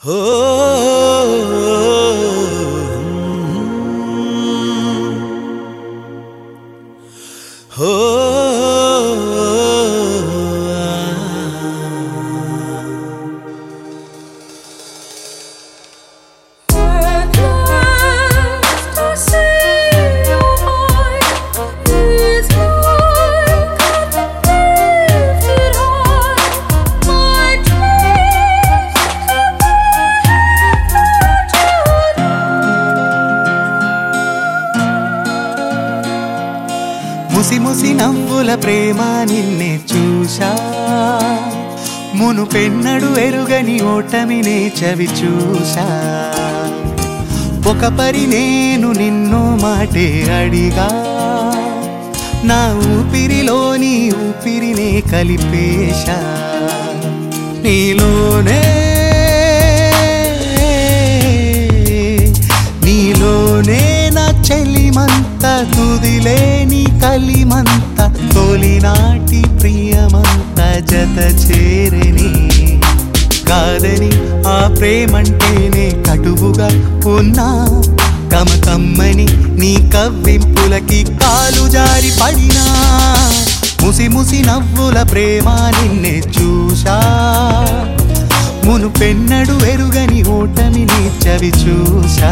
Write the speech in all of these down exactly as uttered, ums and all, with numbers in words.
ముసి ముసి నవ్వుల ప్రేమ నిన్నే చూశా, మునుపెన్నడు ఎరుగని ఓటమినే చవి చూశా. ఒక పరి నేను నిన్నో మాటే అడిగా, నా ఊపిరిలోని ఊపిరినే కలిపేశా. నీలోనే నీలోనే నా చెలిమంత, తుదిలేని కలిమంత, తొలినాటి ప్రియమంత జత చేరని. కాదని ఆ ప్రేమంటేనే కటువుగా ఉన్నా, కమ కమ్మని నీ కవ్వింపులకి కాలు జారి పడినా. ముసి ముసి నవ్వుల ప్రేమ నిన్నే చూశా, మునుపెన్నడు ఎరుగని ఓటమిని చవి చూశా.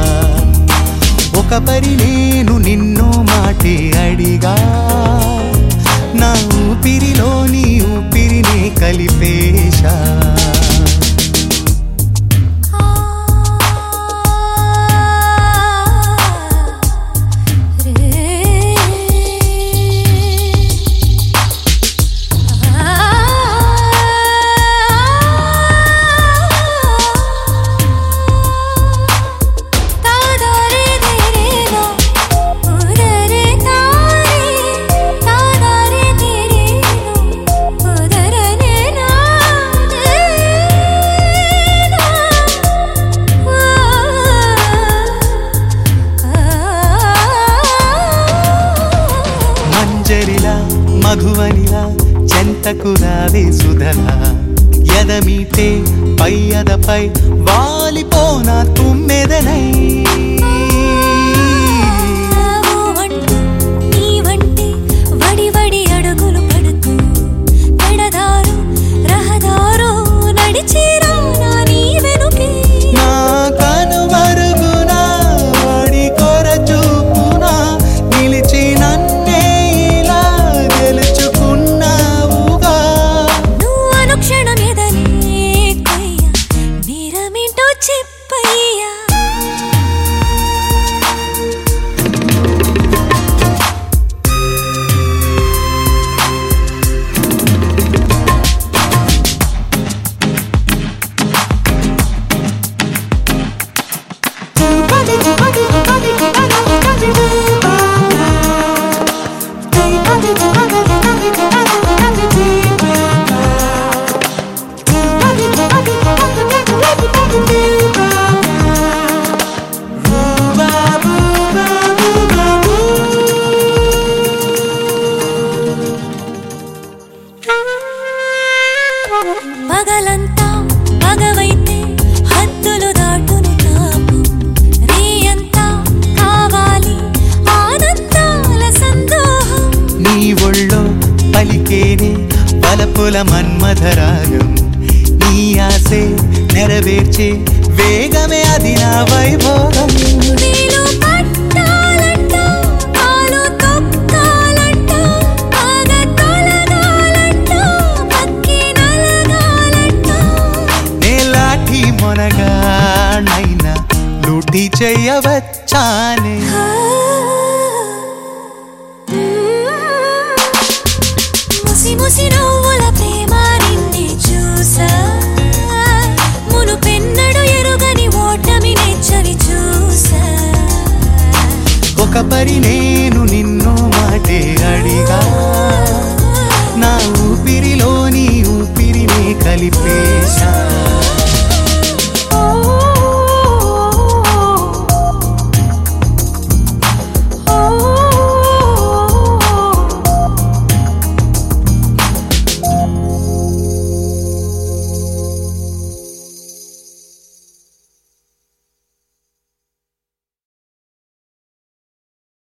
ఒక పరి నేను నిన్నో మాటే అడిగా, నా ఊపిరిలోని ఊపిరిని కలిపేశా. మధువనిలా చెంతకు రావే సుధలా, ఎదమీటే పై అదపై వాలిపోనా తుమ్మెదనై. పగలంతా పగవైతే హద్దులు దాటును తాపం, రేయంతా కావాలి ఆనందాల సందోహం. నీ ఒళ్ళో పలికేనే పలపుల మన్మధరాగం, నీ ఆసే నెరవేర్చే వేగమే అది నా వైభోగం. మొనగానైనా లూటి చెయ్యవచ్చానే. ముసి ముసి నవ్వుల ప్రేమ నిన్నే చూసా, మునుపెన్నడు ఎరుగని ఓటమినే చవి చూసా. ఒక పరి నేను నిన్నో మాటే అడిగా, నా ఊపిరిలోని ఊపిరిని కలిపేశా.